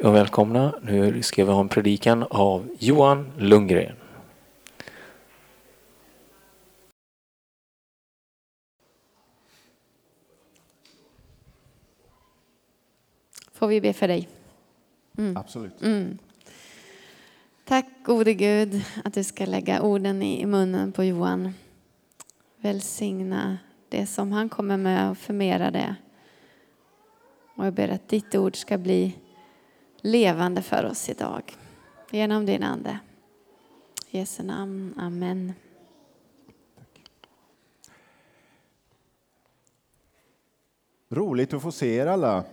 och välkomna. Nu ska vi ha en predikan av Johan Lundgren. Får vi be för dig? Absolut. Tack gode Gud att du ska lägga orden i munnen på Johan. Välsigna det som han kommer med och förmera det. Och jag ber att ditt ord ska bli levande för oss idag. Genom din ande. I Jesu namn. Amen. Roligt att få se er alla.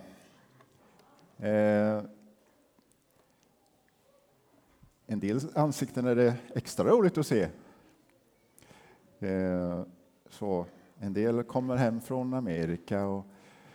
En del ansikten är det extra roligt att se. Så en del kommer hem från Amerika och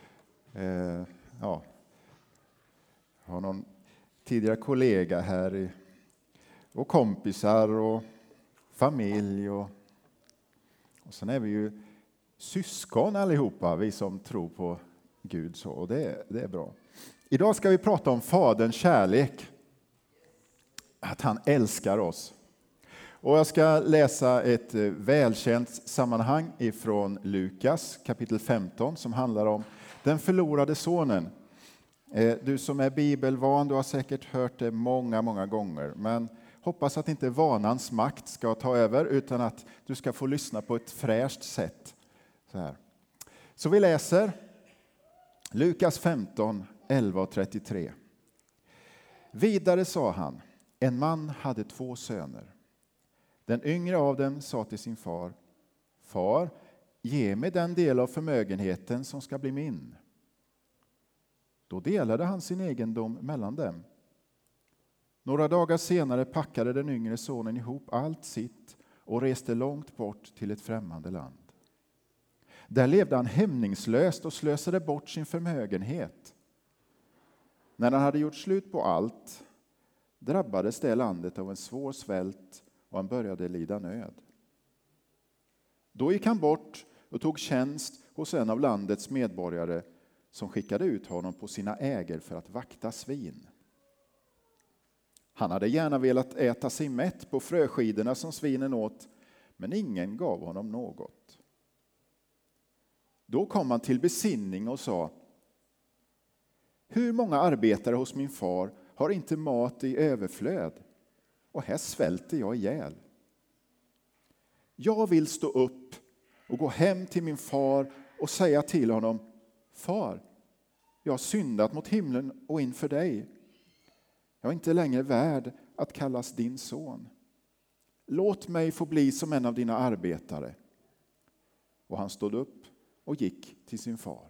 jag har någon tidigare kollega här och kompisar och familj och sen är vi ju syskon allihopa, vi som tror på Gud, så och det är bra. Idag ska vi prata om Faderns kärlek, att han älskar oss. Och jag ska läsa ett välkänt sammanhang ifrån Lukas kapitel 15 som handlar om den förlorade sonen. Du som är bibelvan, du har säkert hört det många gånger, men hoppas att inte vanans makt ska ta över utan att du ska få lyssna på ett fräscht sätt. Så vi läser Lukas 15, 11-33. Vidare sa han: en man hade 2 söner. Den yngre av dem sa till sin far: Far, ge mig den del av förmögenheten som ska bli min. Då delade han sin egendom mellan dem. Några dagar senare packade den yngre sonen ihop allt sitt och reste långt bort till ett främmande land. Där levde han hämningslöst och slösade bort sin förmögenhet. När han hade gjort slut på allt drabbades det landet av en svår svält och han började lida nöd. Då gick han bort och tog tjänst hos en av landets medborgare som skickade ut honom på sina ägor för att vakta svin. Han hade gärna velat äta sig mätt på fröskidorna som svinen åt, men ingen gav honom något. Då kom han till besinning och sa: hur många arbetare hos min far har inte mat i överflöd, och här svälter jag ihjäl. Jag vill stå upp och gå hem till min far och säga till honom: Far, jag har syndat mot himlen och inför dig. Jag är inte längre värd att kallas din son. Låt mig få bli som en av dina arbetare. Och han stod upp och gick till sin far.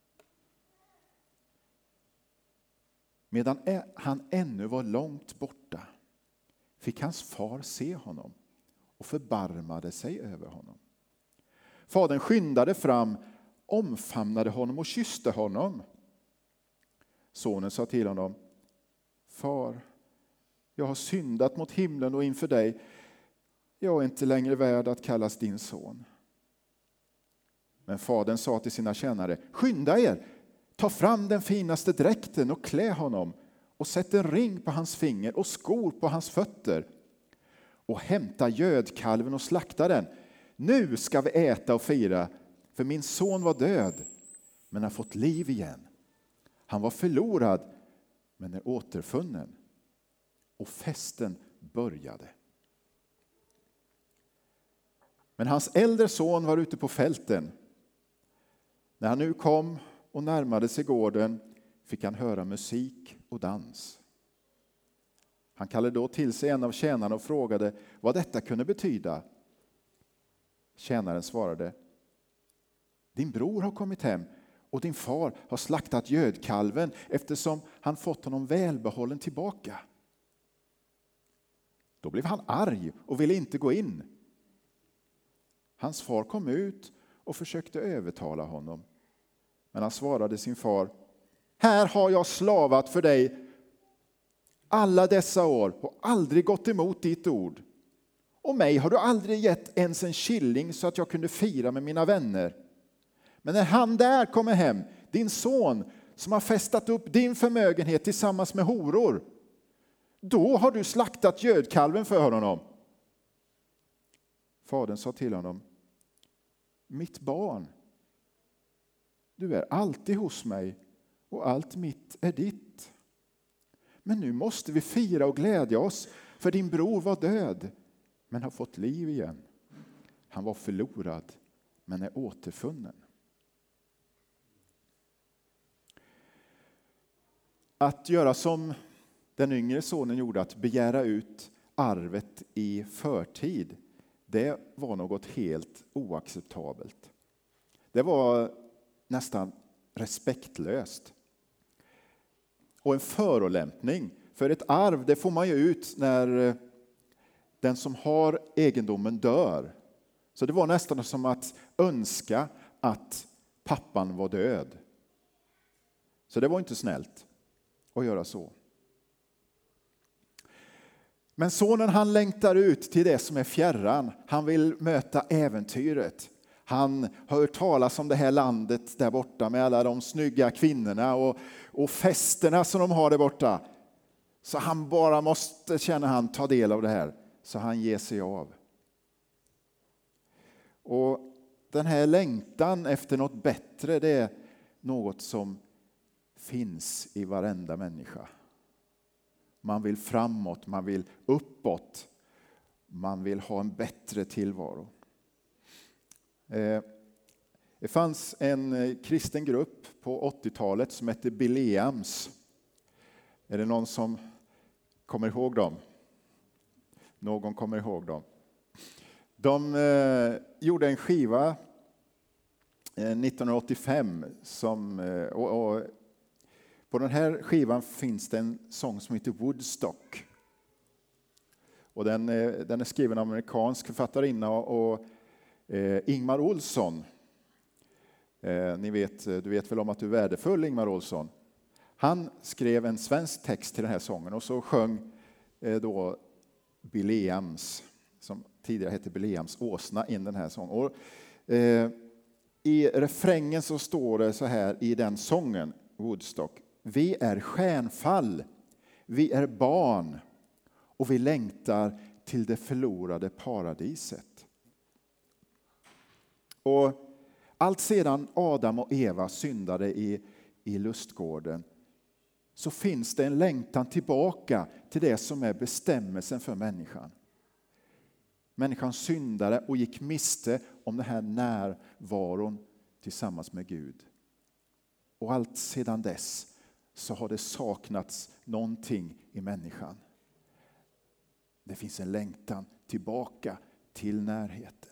Medan han ännu var långt borta fick hans far se honom och förbarmade sig över honom. Fadern skyndade fram, omfamnade honom och kysste honom. Sonen sa till honom: Far, jag har syndat mot himlen och inför dig. Jag är inte längre värd att kallas din son. Men fadern sa till sina tjänare: skynda er, ta fram den finaste dräkten och klä honom och sätt en ring på hans finger och skor på hans fötter. Och hämta gödkalven och slakta den. Nu ska vi äta och fira, för min son var död men har fått liv igen. Han var förlorad men är återfunnen. Och festen började. Men hans äldre son var ute på fälten. När han nu kom och närmade sig gården fick han höra musik och dans. Han kallade då till sig en av tjänarna och frågade vad detta kunde betyda. Tjänaren svarade: din bror har kommit hem och din far har slaktat gödkalven eftersom han fått honom välbehållen tillbaka. Då blev han arg och ville inte gå in. Hans far kom ut och försökte övertala honom. Men han svarade sin far: här har jag slavat för dig alla dessa år och aldrig gått emot ditt ord. Och mig har du aldrig gett ens en killing så att jag kunde fira med mina vänner. Men när han där kommer hem, din son, som har festat upp din förmögenhet tillsammans med horor. Då har du slaktat gödkalven för honom. Fadern sa till honom: mitt barn, du är alltid hos mig och allt mitt är ditt. Men nu måste vi fira och glädja oss, för din bror var död men har fått liv igen. Han var förlorad men är återfunnen. Att göra som den yngre sonen gjorde, att begära ut arvet i förtid, det var något helt oacceptabelt. Det var nästan respektlöst. Och en förolämpning, för ett arv det får man ju ut när den som har egendomen dör. Så det var nästan som att önska att pappan var död. Så det var inte snällt att göra så. Men sonen, han längtar ut till det som är fjärran. Han vill möta äventyret. Han har hört talas om det här landet där borta med alla de snygga kvinnorna och festerna som de har där borta. Så han bara måste, känna han, ta del av det här. Så han ger sig av. Och den här längtan efter något bättre, det är något som finns i varenda människa. Man vill framåt, man vill uppåt. Man vill ha en bättre tillvaro. Det fanns en kristen grupp på 80-talet som hette Bileams. Är det någon som kommer ihåg dem? Någon kommer ihåg dem. De gjorde en skiva 1985 och på den här skivan finns det en sång som heter Woodstock. Och den är skriven av en amerikansk författarinna och Ingmar Olsson. Du vet väl om att du är värdefull, Ingmar Olsson. Han skrev en svensk text till den här sången och så sjöng då Bileams, som tidigare hette Bileams åsna, in den här sången. Och, i refrängen så står det så här i den sången, Woodstock: vi är stjärnfall, vi är barn och vi längtar till det förlorade paradiset. Och allt sedan Adam och Eva syndade i lustgården så finns det en längtan tillbaka till det som är bestämmelsen för människan. Människan syndade och gick miste om den här närvaron tillsammans med Gud. Och allt sedan dess så har det saknats någonting i människan. Det finns en längtan tillbaka till närheten.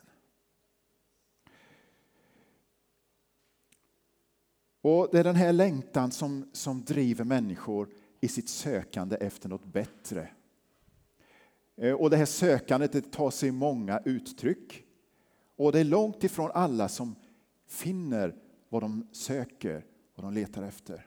Och det är den här längtan som driver människor i sitt sökande efter något bättre. Och det här sökandet, det tar sig många uttryck. Och det är långt ifrån alla som finner vad de söker, vad de letar efter.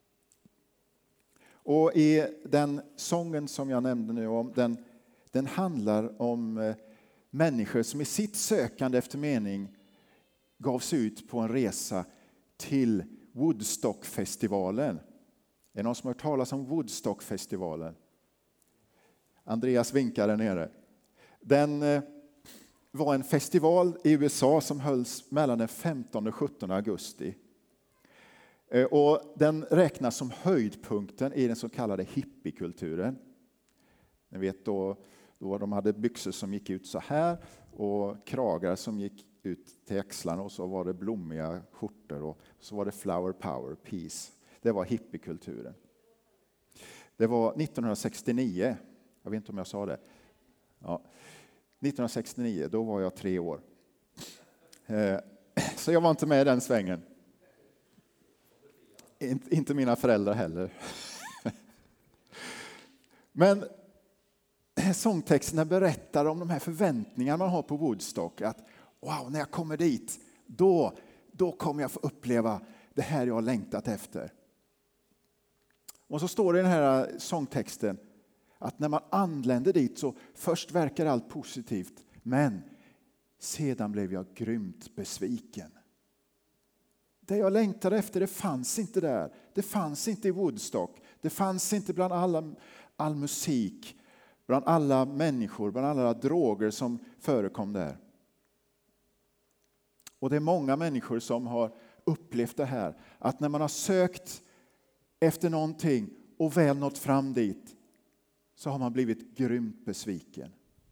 Och i den sången som jag nämnde nu om, den handlar om människor som i sitt sökande efter mening gav sig ut på en resa till Woodstockfestivalen. Är det någon som har hört talas om Woodstockfestivalen? Andreas vinkar där nere. Den var en festival i USA som hölls mellan den 15 och 17 augusti. Och den räknas som höjdpunkten i den så kallade hippiekulturen. Ni vet då de hade byxor som gick ut så här och kragar som gick ut till axlarna och så var det blommiga skjortor och så var det flower power, peace. Det var hippiekulturen. Det var 1969. Jag vet inte om jag sa det. Ja. 1969, då var jag 3 år. Så jag var inte med i den svängen. Inte mina föräldrar heller. Men sångtexterna berättar om de här förväntningarna man har på Woodstock. Att wow, när jag kommer dit, då kommer jag få uppleva det här jag har längtat efter. Och så står det i den här sångtexten att när man anländer dit så först verkar allt positivt, men sedan blev jag grymt besviken. Det jag längtade efter, det fanns inte där. Det fanns inte i Woodstock. Det fanns inte bland all musik, bland alla människor, bland alla droger som förekom där. Och det är många människor som har upplevt det här. Att när man har sökt efter någonting och väl nått fram dit, så har man blivit grymt besviken.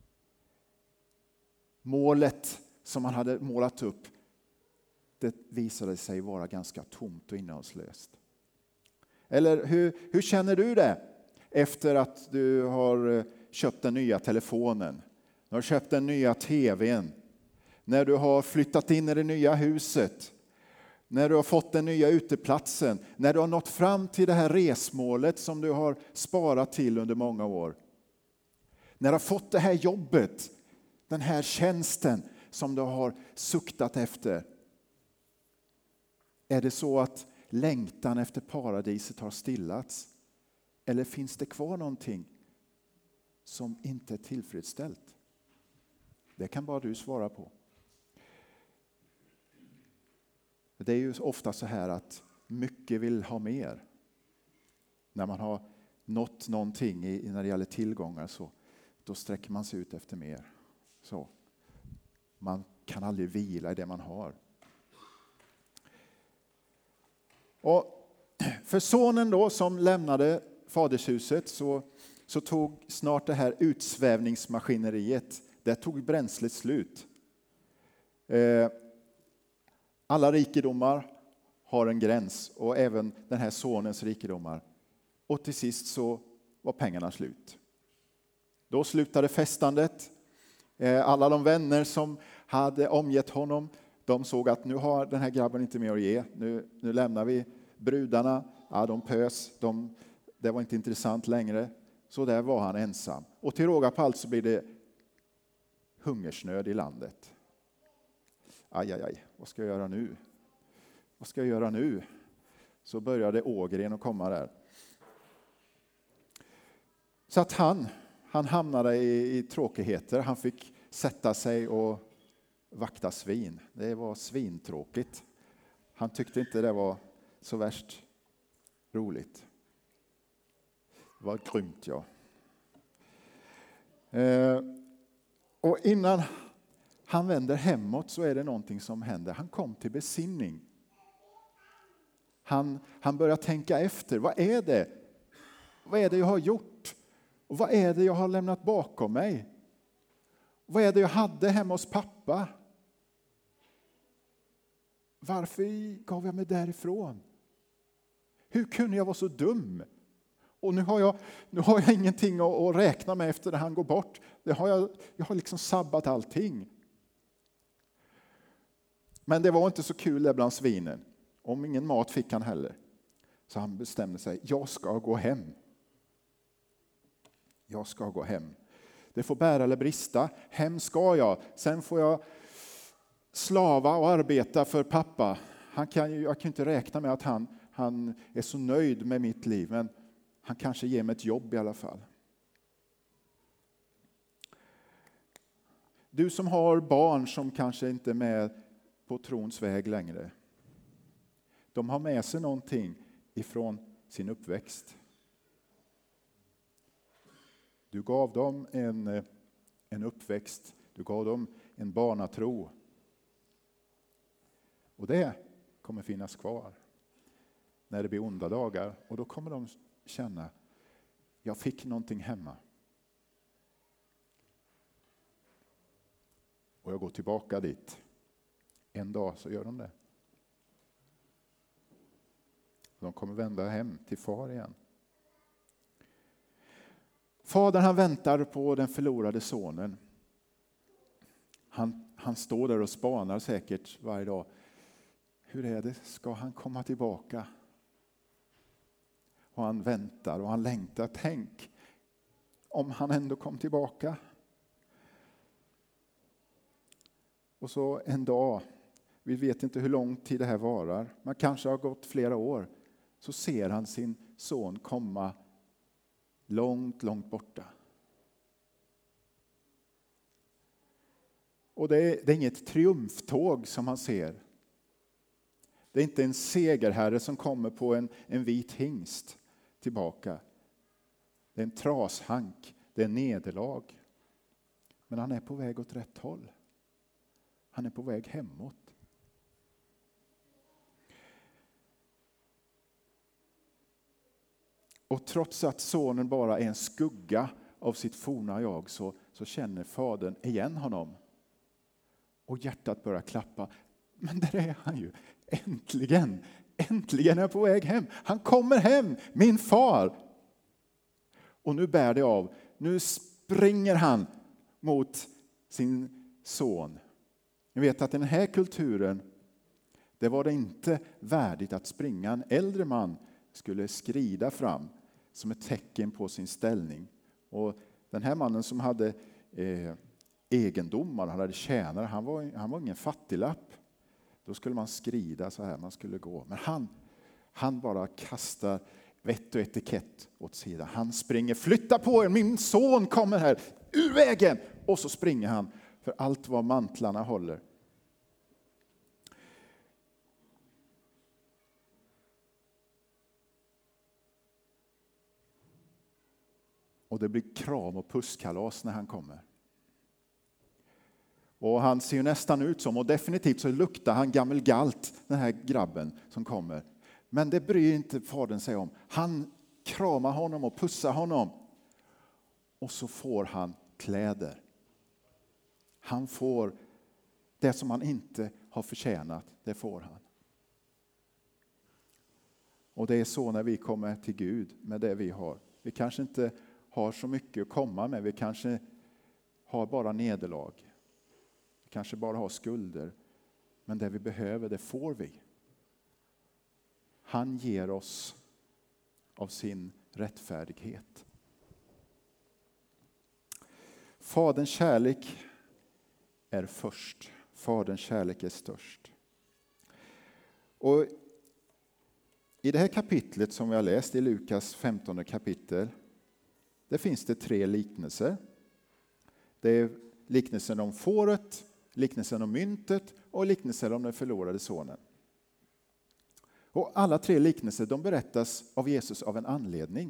Målet som man hade målat upp, det visade sig vara ganska tomt och innehållslöst. Eller hur känner du det efter att du har köpt den nya telefonen? Du har köpt den nya tvn. När du har flyttat in i det nya huset. När du har fått den nya uteplatsen. När du har nått fram till det här resmålet som du har sparat till under många år. När du har fått det här jobbet. Den här tjänsten som du har suktat efter. Är det så att längtan efter paradiset har stillats? Eller finns det kvar någonting som inte är tillfredsställt? Det kan bara du svara på. Det är ju ofta så här att mycket vill ha mer. När man har nått någonting när det gäller tillgångar, så då sträcker man sig ut efter mer. Så man kan aldrig vila i det man har. Och för sonen då som lämnade fadershuset så tog snart det här utsvävningsmaskineriet, det tog bränslet slut. Alla rikedomar har en gräns, och även den här sonens rikedomar. Och till sist så var pengarna slut. Då slutade festandet. Alla de vänner som hade omgett honom, de såg att nu har den här grabben inte mer att ge. Nu lämnar vi brudarna. Ja, de pös. Det var inte intressant längre. Så där var han ensam. Och till råga på allt så blir det hungersnöd i landet. Aj, vad ska jag göra nu? Vad ska jag göra nu? Så började Ågren att komma där. Så att han hamnade i tråkigheter. Han fick sätta sig och vakta svin. Det var svintråkigt. Han tyckte inte det var så värst roligt. Det var grymt, ja. Och innan han vänder hemåt så är det någonting som händer. Han kom till besinning. Han börjar tänka efter. Vad är det? Vad är det jag har gjort? Och vad är det jag har lämnat bakom mig? Vad är det jag hade hemma hos pappa? Varför gav jag mig därifrån? Hur kunde jag vara så dum? Och nu har jag ingenting att räkna med efter när han går bort. Jag har liksom sabbat allting. Men det var inte så kul där bland svinen. Om ingen mat fick han heller. Så han bestämde sig, jag ska gå hem. Jag ska gå hem. Det får bära eller brista. Hem ska jag. Sen får jag slava och arbeta för pappa. Jag kan inte räkna med att han är så nöjd med mitt liv. Men han kanske ger mig ett jobb i alla fall. Du som har barn som kanske inte är med på trons väg längre. De har med sig någonting ifrån sin uppväxt. Du gav dem en uppväxt. Du gav dem en barnatro. Och det kommer finnas kvar när det blir onda dagar. Och då kommer de känna, jag fick någonting hemma. Och jag går tillbaka dit. En dag så gör de det. De kommer vända hem till far igen. Fadern han väntar på den förlorade sonen. Han står där och spanar säkert varje dag. Hur är det? Ska han komma tillbaka? Och han väntar och han längtar. Tänk om han ändå kom tillbaka. Och så en dag, vi vet inte hur lång tid det här varar. Man kanske har gått flera år. Så ser han sin son komma långt, långt borta. Och det är inget triumftåg som han ser. Det är inte en segerherre som kommer på en vit hingst tillbaka. Det är en trashank, det är nederlag. Men han är på väg åt rätt håll. Han är på väg hemåt. Och trots att sonen bara är en skugga av sitt forna jag så känner fadern igen honom. Och hjärtat börjar klappa. Men där är han ju. Äntligen! Äntligen är jag på väg hem. Han kommer hem, min far. Och nu bär det av. Nu springer han mot sin son. Ni vet att i den här kulturen, det var det inte värdigt att springa. En äldre man skulle skrida fram som ett tecken på sin ställning. Och den här mannen som hade egendomar, han hade tjänare, han var ingen fattiglapp. Då skulle man skrida så här, man skulle gå. Men han bara kastar vett och etikett åt sidan. Han springer, flytta på er, min son kommer här, ur vägen! Och så springer han för allt vad mantlarna håller. Och det blir kram och pusskalas när han kommer. Och han ser nästan ut som, och definitivt så luktar han gammelgalt, den här grabben som kommer. Men det bryr inte fadern sig om. Han kramar honom och pussar honom. Och så får han kläder. Han får det som han inte har förtjänat, det får han. Och det är så när vi kommer till Gud med det vi har. Vi kanske inte har så mycket att komma med. Vi kanske har bara nederlag. Vi kanske bara har skulder. Men det vi behöver, det får vi. Han ger oss av sin rättfärdighet. Faderns kärlek är först. Faderns kärlek är störst. Och i det här kapitlet som vi har läst i Lukas 15 kapitel, det finns det 3 liknelser. Det är liknelsen om fåret, liknelsen om myntet och liknelsen om den förlorade sonen. Och alla 3 liknelser, de berättas av Jesus av en anledning.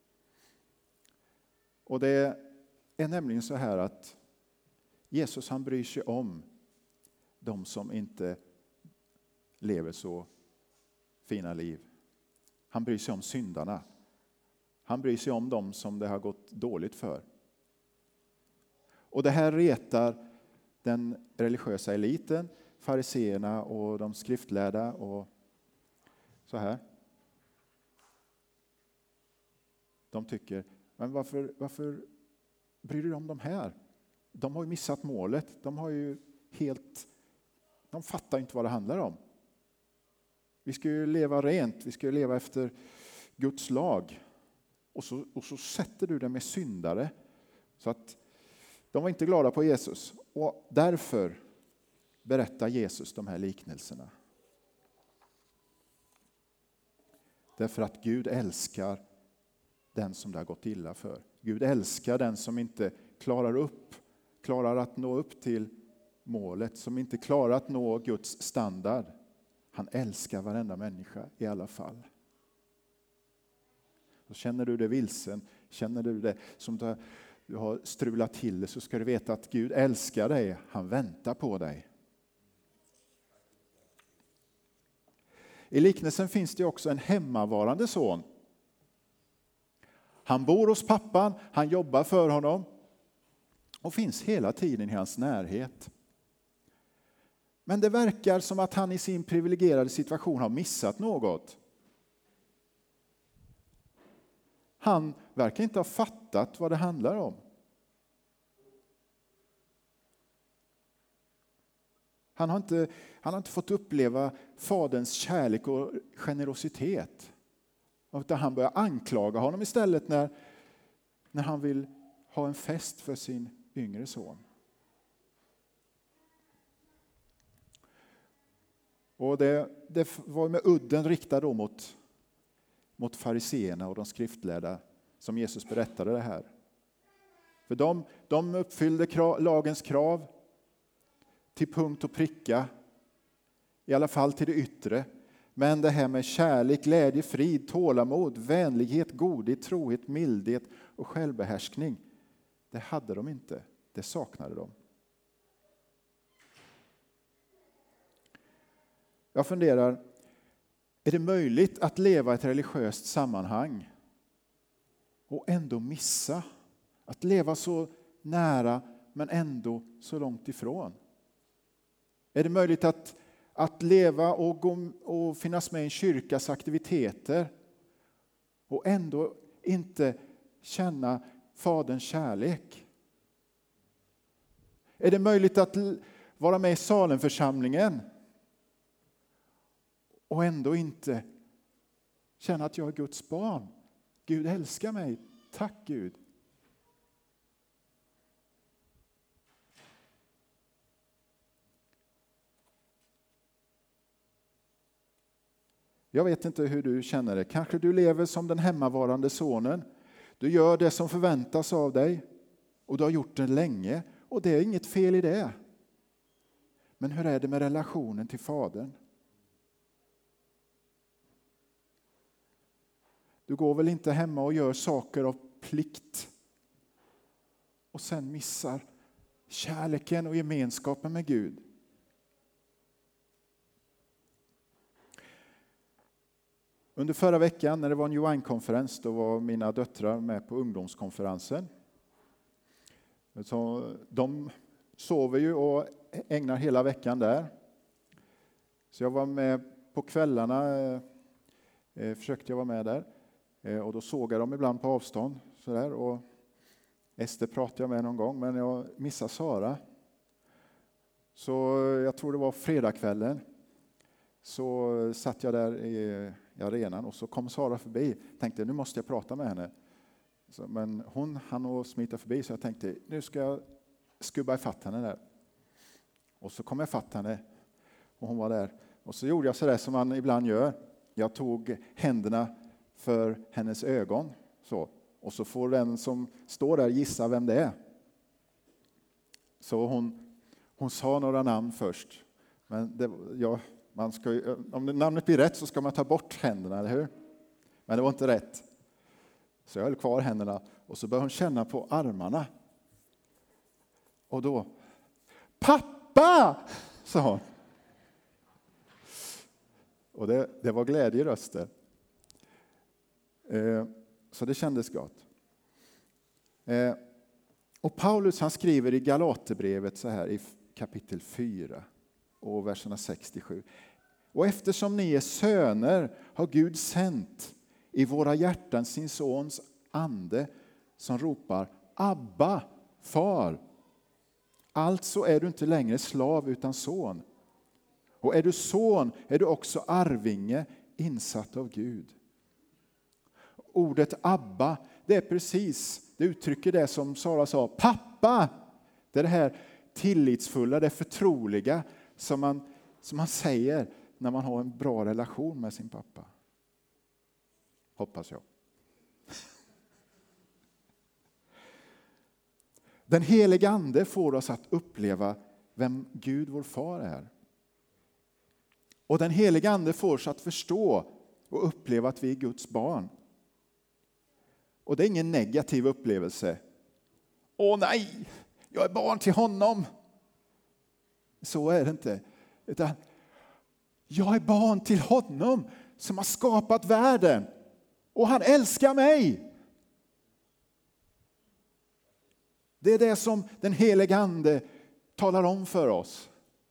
Och det är nämligen så här att Jesus, han bryr sig om de som inte lever så fina liv. Han bryr sig om syndarna. Han bryr sig om dem som det har gått dåligt för. Och det här retar den religiösa eliten, fariseerna och de skriftlärda och så här. De tycker, men varför bryr du dig om de här? De har ju missat målet. De fattar inte vad det handlar om. Vi ska ju leva rent, vi ska ju leva efter Guds lag. Och så sätter du det med syndare. Så att de var inte glada på Jesus. Och därför berättar Jesus de här liknelserna. Därför att Gud älskar den som det har gått illa för. Gud älskar den som inte klarar att nå upp till målet. Som inte klarar att nå Guds standard. Han älskar varenda människa i alla fall. Och känner du dig vilsen, känner du det som du har strulat till det, så ska du veta att Gud älskar dig. Han väntar på dig. I liknelsen finns det också en hemmavarande son. Han bor hos pappan, han jobbar för honom och finns hela tiden i hans närhet. Men det verkar som att han i sin privilegierade situation har missat något. Han verkar inte ha fattat vad det handlar om. Han har inte fått uppleva faderns kärlek och generositet. Utan han börjar anklaga honom istället när han vill ha en fest för sin yngre son. Och det var med udden riktad då mot fariseerna och de skriftlärda som Jesus berättade det här. För de uppfyllde lagens krav till punkt och pricka, i alla fall till det yttre. Men det här med kärlek, glädje, frid, tålamod, vänlighet, godhet, trohet, mildhet och självbehärskning, det hade de inte. Det saknade de. Jag funderar, är det möjligt att leva i ett religiöst sammanhang och ändå missa? Att leva så nära men ändå så långt ifrån? Är det möjligt att leva och finnas med i en kyrkas aktiviteter och ändå inte känna Faderns kärlek? Är det möjligt att vara med i Salemförsamlingen och ändå inte känna att jag är Guds barn? Gud älskar mig. Tack Gud. Jag vet inte hur du känner det. Kanske du lever som den hemmavarande sonen. Du gör det som förväntas av dig. Och du har gjort det länge. Och det är inget fel i det. Men hur är det med relationen till Fadern? Du går väl inte hemma och gör saker av plikt. Och sen missar kärleken och gemenskapen med Gud. Under förra veckan när det var en Johan-konferens, då var mina döttrar med på ungdomskonferensen. Så de sover ju och ägnar hela veckan där. Så jag var med på kvällarna, försökte jag vara med där. Och då såg jag dem ibland på avstånd. Så där. Och Ester pratade jag med någon gång, men jag missade Sara. Så jag tror det var fredagskvällen. Så satt jag där i arenan och så kom Sara förbi. Tänkte nu måste jag prata med henne. Men hon hann att smita förbi, så jag tänkte nu ska jag skubba ifatt henne där. Och så kom jag ifatt henne och hon var där. Och så gjorde jag så där som man ibland gör. Jag tog händerna för hennes ögon. Så. Och så får den som står där gissa vem det är. Så hon sa några namn först. Men man ska, om namnet blir rätt så ska man ta bort händerna, eller hur? Men det var inte rätt. Så jag höll kvar händerna och så började hon känna på armarna. Och då, pappa, sa hon. Och det var glädje i rösten. Så det kändes gott. Och Paulus han skriver i Galaterbrevet så här i kapitel 4 och verserna 6-7. Och eftersom ni är söner har Gud sänt i våra hjärtan sin sons ande som ropar Abba, far. Alltså är du inte längre slav utan son. Och är du son är du också arvinge insatt av Gud. Ordet Abba, det är precis, det uttrycker det som Sara sa, pappa. Det är det här tillitsfulla, det förtroliga som man säger när man har en bra relation med sin pappa. Hoppas jag. Den helige ande får oss att uppleva vem Gud vår far är. Och den helige ande får oss att förstå och uppleva att vi är Guds barn. Och det är ingen negativ upplevelse. Åh nej, jag är barn till honom. Så är det inte. Utan jag är barn till honom som har skapat världen. Och han älskar mig. Det är det som den helige ande talar om för oss.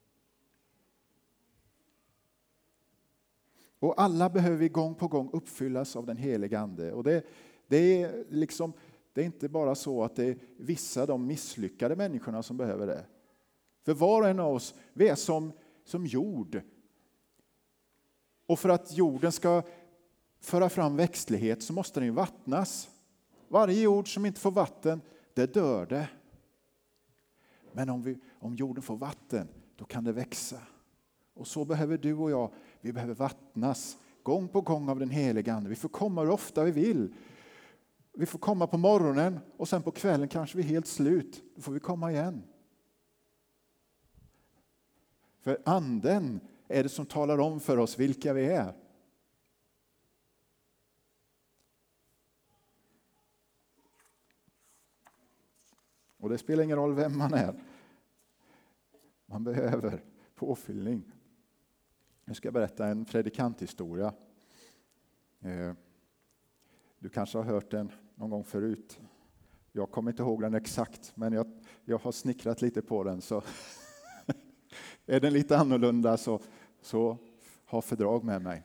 Och alla behöver vi gång på gång uppfyllas av den helige ande. Och det är inte bara så att det är vissa de misslyckade människorna som behöver det. För var och en av oss, vi är som jord. Och för att jorden ska föra fram växtlighet så måste den ju vattnas. Varje jord som inte får vatten, det dör det. Men om jorden får vatten, då kan det växa. Och så behöver du och jag, vi behöver vattnas gång på gång av den heliga ande. Vi får komma hur ofta vi vill. Vi får komma på morgonen och sen på kvällen kanske vi är helt slut. Då får vi komma igen. För anden är det som talar om för oss vilka vi är? Och det spelar ingen roll vem man är. Man behöver påfyllning. Nu ska jag berätta en predikanthistoria. Du kanske har hört den någon gång förut. Jag kommer inte ihåg den exakt, men jag har snickrat lite på den. Så är den lite annorlunda så ha fördrag med mig.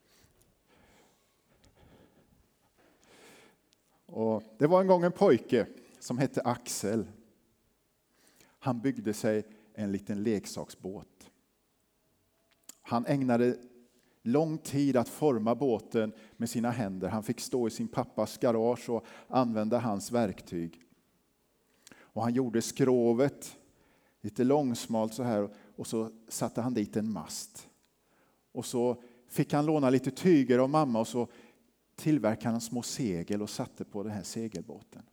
Och det var en gång en pojke som hette Axel. Han byggde sig en liten leksaksbåt. Han ägnade lång tid att forma båten med sina händer. Han fick stå i sin pappas garage och använda hans verktyg. Och han gjorde skrovet lite långsmalt så här och så satte han dit en mast. Och så fick han låna lite tyger av mamma och så tillverkade han små segel och satte på den här segelbåten.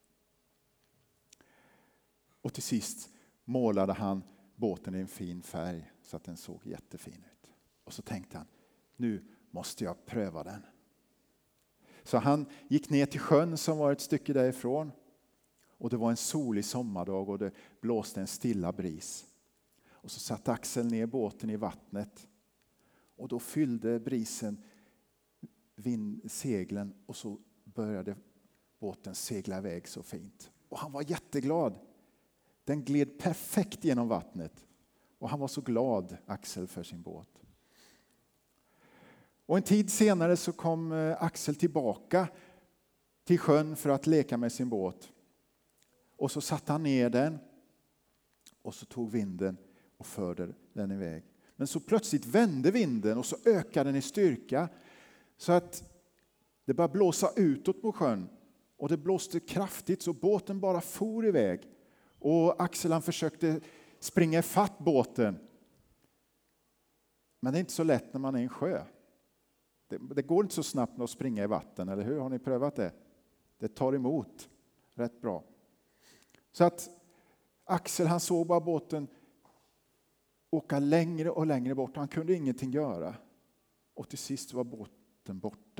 Och till sist målade han båten i en fin färg så att den såg jättefin ut. Och så tänkte han, nu måste jag pröva den. Så han gick ner till sjön som var ett stycke därifrån. Och det var en solig sommardag och det blåste en stilla bris. Och så satte Axel ner båten i vattnet. Och då fyllde brisen seglen och så började båten segla iväg så fint. Och han var jätteglad. Den gled perfekt genom vattnet. Och han var så glad, Axel, för sin båt. Och en tid senare så kom Axel tillbaka till sjön för att leka med sin båt. Och så satte han ner den och så tog vinden och förde den iväg. Men så plötsligt vände vinden och så ökade den i styrka så att det började blåsa utåt mot sjön. Och det blåste kraftigt så båten bara for iväg. Och Axel han försökte springa ifatt båten. Men det är inte så lätt när man är i en sjö. Det går inte så snabbt att springa i vatten, eller hur? Har ni prövat det? Det tar emot rätt bra. Så att Axel han såg bara båten åka längre och längre bort. Han kunde ingenting göra. Och till sist var båten borta.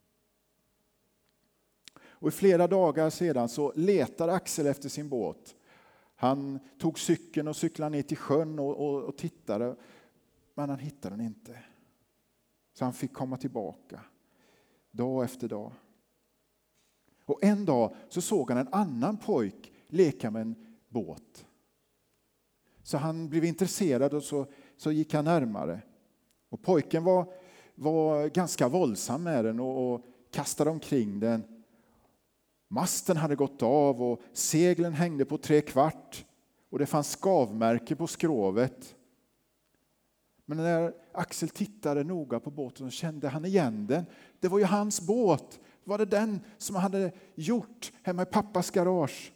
Och i flera dagar sedan så letar Axel efter sin båt. Han tog cykeln och cyklade ner till sjön och tittade. Men han hittade den inte. Så han fick komma tillbaka. Dag efter dag. Och en dag så såg han en annan pojk leka med en båt. Så han blev intresserad och så gick han närmare. Och pojken var ganska våldsam med den och kastade omkring den. Masten hade gått av och seglen hängde på 3/4. Och det fanns skavmärke på skrovet. Men när Axel tittade noga på båten så kände han igen den. Det var ju hans båt. Var det den som han hade gjort hemma i pappas garage?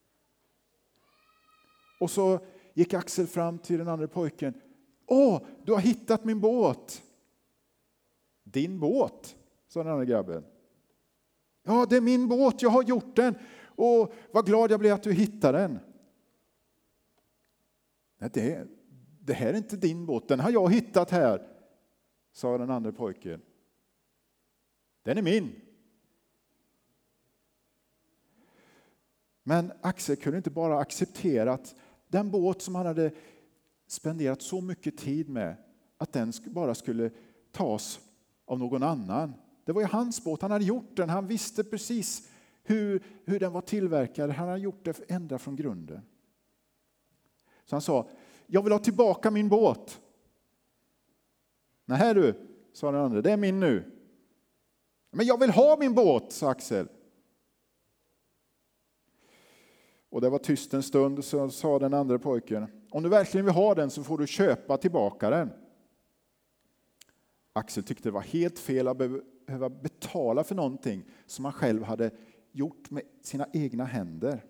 Och så gick Axel fram till den andra pojken. Åh, du har hittat min båt. Din båt, sa den andra grabben. Ja, det är min båt, jag har gjort den. Och vad glad jag blev att du hittade den. Nej, det här är inte din båt, den har jag hittat här, sa den andra pojken. Den är min. Men Axel kunde inte bara acceptera att den båt som han hade spenderat så mycket tid med, att den bara skulle tas av någon annan. Det var ju hans båt, han hade gjort den, han visste precis hur den var tillverkad, han hade gjort det ända från grunden. Så han sa, jag vill ha tillbaka min båt. Nej du, sa den andra, det är min nu. Men jag vill ha min båt, sa Axel. Och det var tyst en stund, så sa den andra pojken, om du verkligen vill ha den så får du köpa tillbaka den. Axel tyckte det var helt fel att behöva betala för någonting som han själv hade gjort med sina egna händer.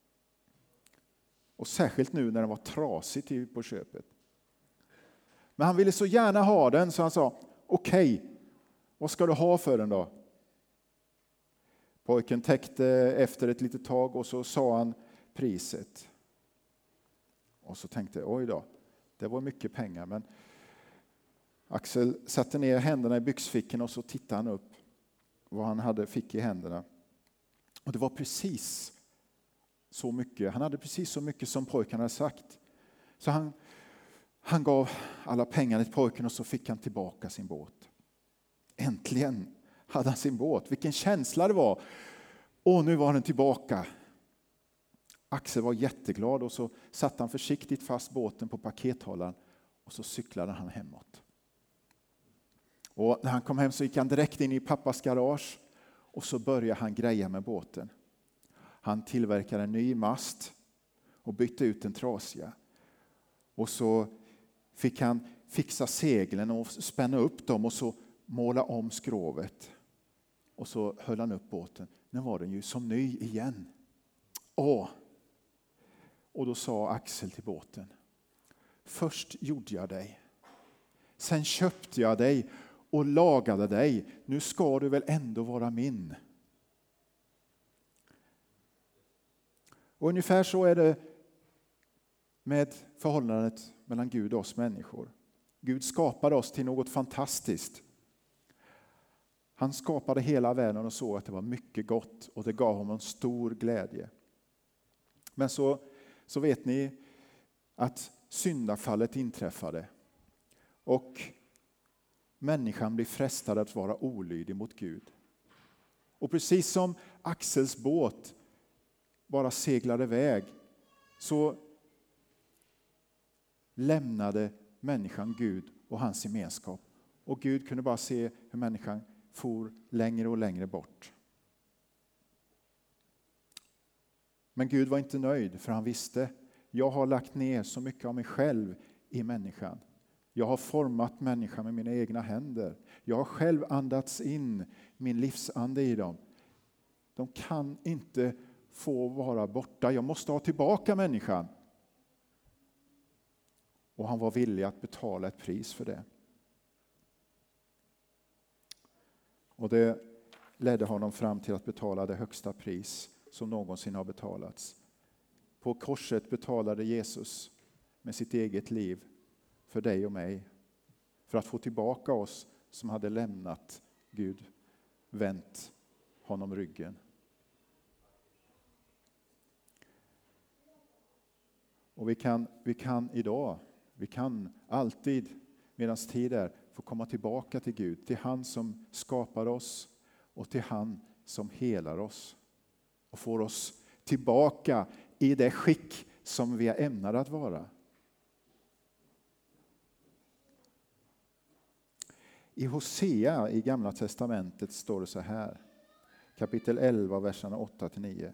Och särskilt nu när den var trasig på köpet. Men han ville så gärna ha den så han sa, okej, vad ska du ha för den då? Pojken täckte efter ett litet tag och så sa han priset. Och så tänkte jag, oj då, det var mycket pengar. Men Axel satte ner händerna i byxfickorna och så tittade han upp vad han fick i händerna. Och det var precis så mycket. Han hade precis så mycket som pojken hade sagt. Så han gav alla pengarna till pojken och så fick han tillbaka sin båt. Äntligen hade han sin båt. Vilken känsla det var. Och nu var den tillbaka. Axel var jätteglad och så satte han försiktigt fast båten på pakethållaren och så cyklade han hemåt. Och när han kom hem så gick han direkt in i pappas garage och så började han greja med båten. Han tillverkade en ny mast och bytte ut den trasiga. Och så fick han fixa seglen och spänna upp dem och så måla om skrovet. Och så höll han upp båten. Nu var den ju som ny igen. Och då sa Axel till båten: först gjorde jag dig. Sen köpte jag dig och lagade dig. Nu ska du väl ändå vara min. Och ungefär så är det med förhållandet mellan Gud och oss människor. Gud skapade oss till något fantastiskt. Han skapade hela världen och såg att det var mycket gott och det gav honom stor glädje. Men så vet ni att syndafallet inträffade och människan blir frestad att vara olydig mot Gud. Och precis som Axels båt bara seglade iväg så lämnade människan Gud och hans gemenskap. Och Gud kunde bara se hur människan for längre och längre bort. Men Gud var inte nöjd, för han visste: jag har lagt ner så mycket av mig själv i människan. Jag har format människan med mina egna händer. Jag har själv andats in min livsande i dem. De kan inte få vara borta. Jag måste ha tillbaka människan. Och han var villig att betala ett pris för det. Och det ledde honom fram till att betala det högsta pris som någonsin har betalats. På korset betalade Jesus med sitt eget liv för dig och mig. För att få tillbaka oss som hade lämnat Gud, vänt honom ryggen. Och vi kan idag, vi kan alltid medan tid är, få komma tillbaka till Gud. Till han som skapar oss och till han som helar oss. Och får oss tillbaka i det skick som vi är ämnade att vara. I Hosea i Gamla testamentet står det så här. Kapitel 11, verserna 8-9.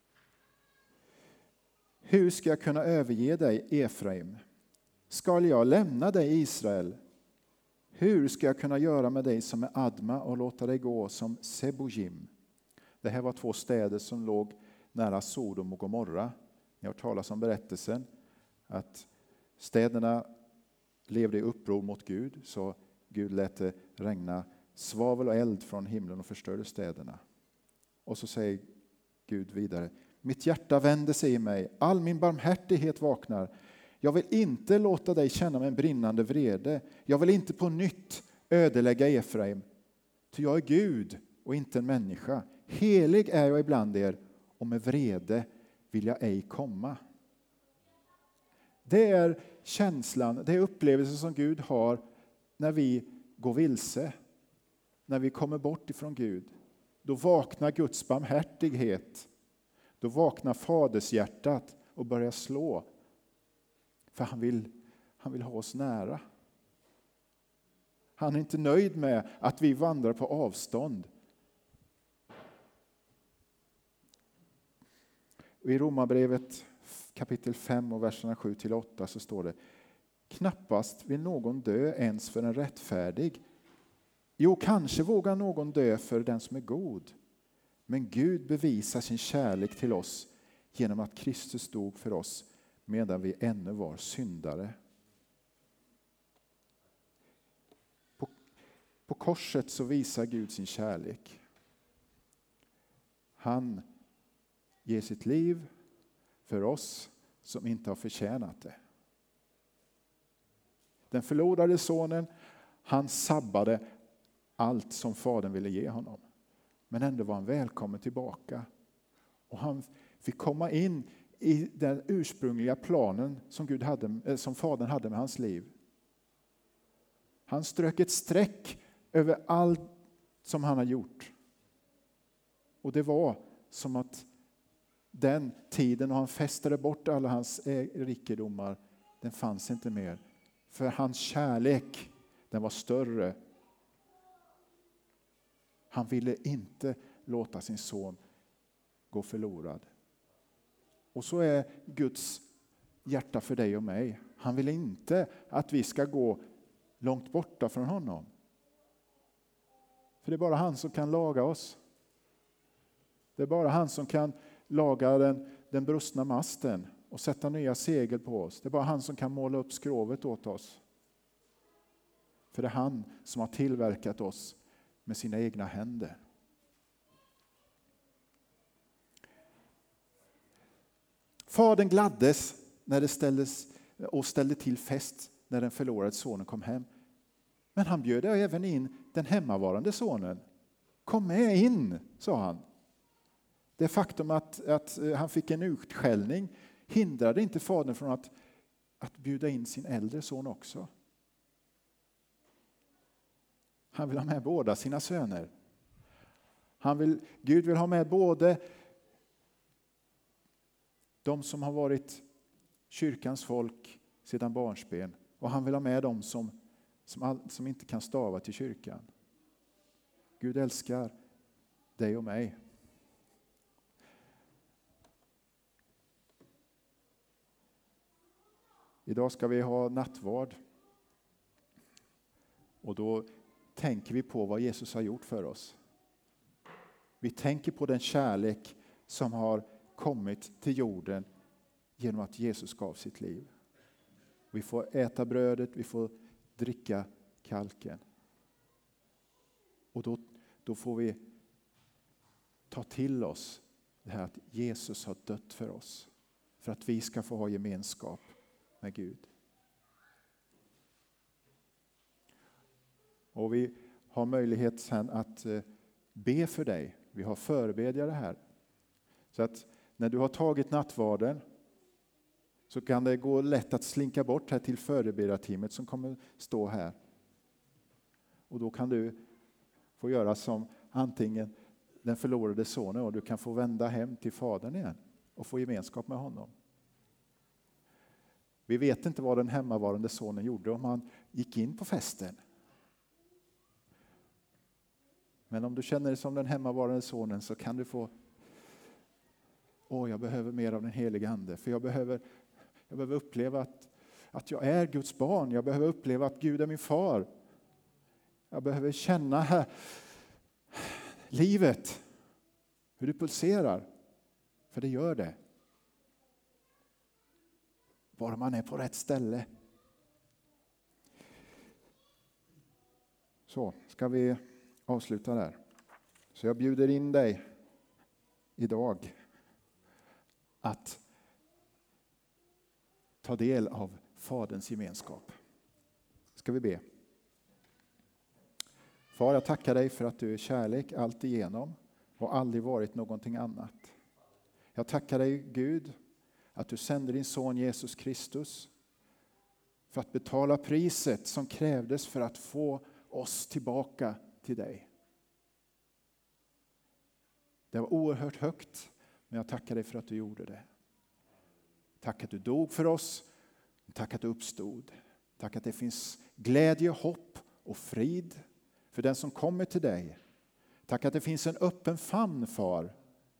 Hur ska jag kunna överge dig, Efraim? Skall jag lämna dig, Israel? Hur ska jag kunna göra med dig som är Adma och låta dig gå som Sebojim? Det här var 2 städer som låg nära Sodom och Gomorra. Ni har hört talas om berättelsen att städerna levde i uppror mot Gud, så Gud lät det regna svavel och eld från himlen och förstörde städerna. Och så säger Gud vidare: mitt hjärta vänder sig i mig, all min barmhärtighet vaknar. Jag vill inte låta dig känna med en brinnande vrede. Jag vill inte på nytt ödelägga Efraim. Ty jag är Gud och inte en människa. Helig är jag ibland er och med vrede vill jag ej komma. Det är känslan, det är upplevelsen som Gud har när vi går vilse. När vi kommer bort ifrån Gud. Då vaknar Guds barmhärtighet. Då vaknar fadershjärtat och börjar slå. För han vill ha oss nära. Han är inte nöjd med att vi vandrar på avstånd. I Romarbrevet kapitel 5 och verserna 7-8 så står det: knappast vill någon dö ens för en rättfärdig. Jo, kanske vågar någon dö för den som är god. Men Gud bevisar sin kärlek till oss genom att Kristus dog för oss medan vi ännu var syndare. På korset så visar Gud sin kärlek. Han ger sitt liv för oss som inte har förtjänat det. Den förlorade sonen, Han sabbade allt som fadern ville ge honom. Men ändå var han välkommen tillbaka. Och han fick komma in i den ursprungliga planen som fadern hade med hans liv. Han strök ett streck över allt som han har gjort. Och det var som att den tiden och han fästade bort alla hans rikedomar, den fanns inte mer. För hans kärlek, den var större. Han ville inte låta sin son gå förlorad. Och så är Guds hjärta för dig och mig. Han vill inte att vi ska gå långt borta från honom. För det är bara han som kan laga oss. Det är bara han som kan laga den brustna masten och sätta nya segel på oss. Det är bara han som kan måla upp skrovet åt oss. För det är han som har tillverkat oss med sina egna händer. Fadern gladdes när det ställde till fest när den förlorade sonen kom hem. Men han bjöd även in den hemmavarande sonen. Kom med in, sa han. Det faktum att han fick en utskällning hindrade inte fadern från att bjuda in sin äldre son också. Han vill ha med båda sina söner. Gud vill ha med både de som har varit kyrkans folk sedan barnsben, och han vill ha med dem som inte kan stava till kyrkan. Gud älskar dig och mig. Idag ska vi ha nattvard. Och då tänker vi på vad Jesus har gjort för oss. Vi tänker på den kärlek som har kommit till jorden genom att Jesus gav sitt liv. Vi får äta brödet, vi får dricka kalken. Och då får vi ta till oss det här att Jesus har dött för oss. För att vi ska få ha gemenskap med Gud. Och vi har möjlighet sen att be för dig. Vi har förebedjare här. Så att när du har tagit nattvarden så kan det gå lätt att slinka bort här till förebedjarteamet som kommer stå här. Och då kan du få göra som antingen den förlorade sonen, och du kan få vända hem till fadern igen och få gemenskap med honom. Vi vet inte vad den hemmavarande sonen gjorde, om han gick in på festen. Men om du känner dig som den hemmavarande sonen så kan du få, jag behöver mer av den helige ande. För jag behöver uppleva att jag är Guds barn. Jag behöver uppleva att Gud är min far. Jag behöver känna här livet, hur det pulserar. För det gör det. Bara man är på rätt ställe. Så, ska vi avsluta där. Så jag bjuder in dig idag att ta del av Faderns gemenskap. Ska vi be. Far, jag tackar dig för att du är kärlek allt igenom och aldrig varit någonting annat. Jag tackar dig, Gud, att du sände din son Jesus Kristus för att betala priset som krävdes för att få oss tillbaka till dig. Det var oerhört högt, men jag tackar dig för att du gjorde det. Tack att du dog för oss. Tack att du uppstod. Tack att det finns glädje, hopp och frid för den som kommer till dig. Tack att det finns en öppen famn, far.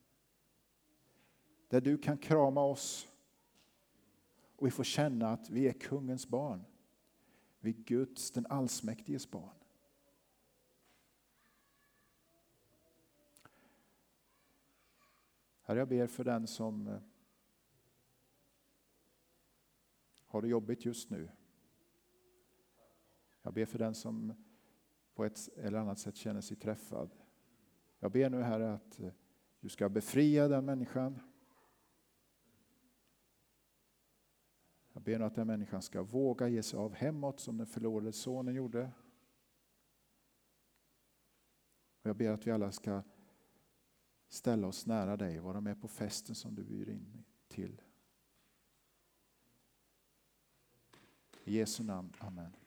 Där du kan krama oss. Och vi får känna att vi är kungens barn. Vi är Guds, den allsmäktiges barn. Herre, jag ber för den som har det jobbigt just nu. Jag ber för den som på ett eller annat sätt känner sig träffad. Jag ber nu, Herre, att du ska befria den människan. Jag ber nu att den människan ska våga ge sig av hemåt som den förlorade sonen gjorde. Och jag ber att vi alla ska ställa oss nära dig och vara med på festen som du bjuder in till. I Jesu namn, amen.